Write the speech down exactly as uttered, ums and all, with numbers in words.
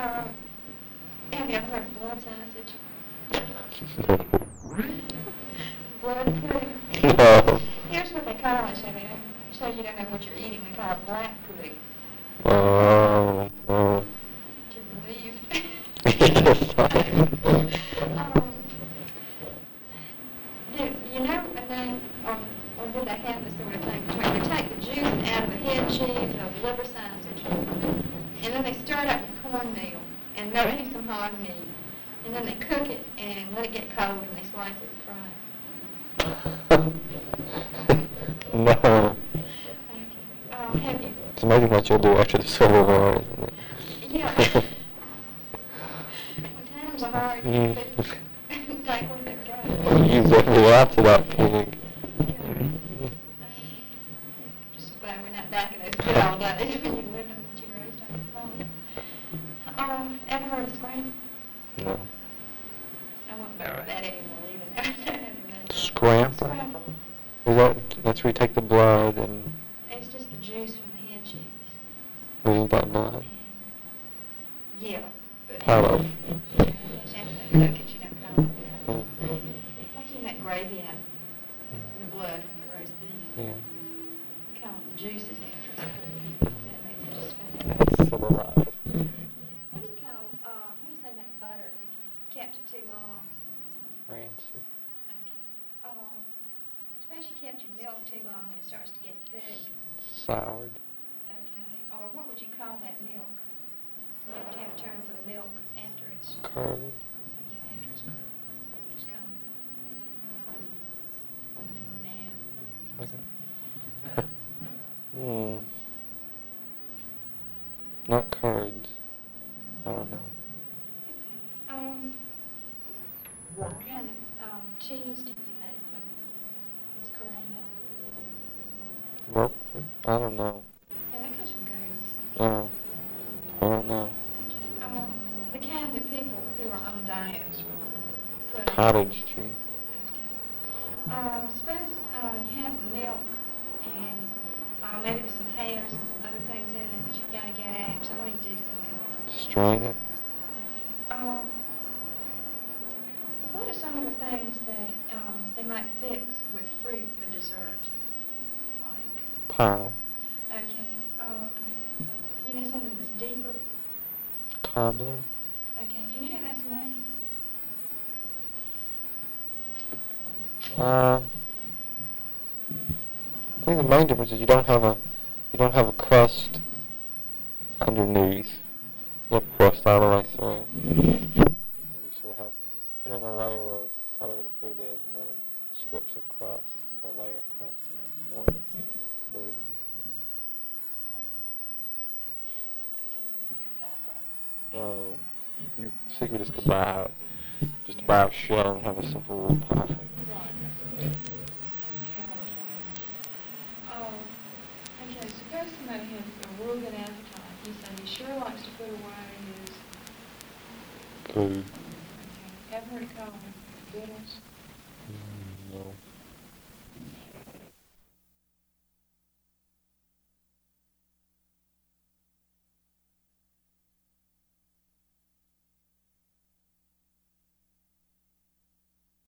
Um, have you ever heard of blood sausage? Blood pudding? No. Here's what they call it, so, they don't, so you don't know what you're eating. They call it black pudding. Oh, no. Can you believe? Yes, I um, did, you know, and then, or, or did they have this sort of thing between, they take the juice out of the head cheese or the liver sausage, and then they stir it up with cornmeal, and maybe some hog meat, and then they cook it and let it get cold, and they slice it and fry it. No. Okay. Uh, have you? It's amazing what you'll do after the Civil War, isn't it? Yeah. When times are hard, you Mm. take what they've got. Use every ounce of that pig. Yeah. Just glad we're not back in those good old days when you lived on what you raised on. Um, ever heard of scramble? No. I won't go with that anymore, even though Scramble? Scramble. Is that, that's where you take the blood and It's just the juice from the head cheese. leave that blood? And yeah. But Hello. yeah, I guess after they cook it, you don't call it that. Mm. Like you make gravy out of the blood from the roast beef. Yeah. You call it the juices after it's cooked. That makes it just fancy. That's civilized. What do you call, uh, what do you say about butter if you kept it too long? Rancid. Okay. Um, suppose you kept your milk too long and it starts to get thick. Soured. Okay. Or what would you call that milk? So you have a term for the milk after it's, Curdled. yeah, after it's cooked. Just call it now. Okay. Hmm. Not curds. I don't know. Um, what kind of um, cheese do you make from this curd milk? Roquefort? I don't know. Yeah, that comes from goats. Oh. I don't know. Um, the kind that people who are on diets put on. Cottage cheese. Okay. Uh, suppose uh, you have the milk and uh, maybe there's some hairs and some other things in it that you've got to get at. So what do you do to the milk? Strain it. Um, what are some of the things that um, they might fix with fruit for dessert? Like, Pie. okay, um, you know something that's deeper? Cobbler. Okay, do you know how that's made? Um. I think the main difference is you don't have a you don't have a crust underneath. You have crust all the way through. You sort of have put in a layer of whatever the food is, and then strips of crust, or layer of crust, and then more food. Oh, your secret is to buy out, just to buy a shell and have a simple little pie. Right. Oh, okay, suppose somebody has a real good appetite. You say he sure likes to put away his Food. okay, ever heard it called bitters? Mm, no.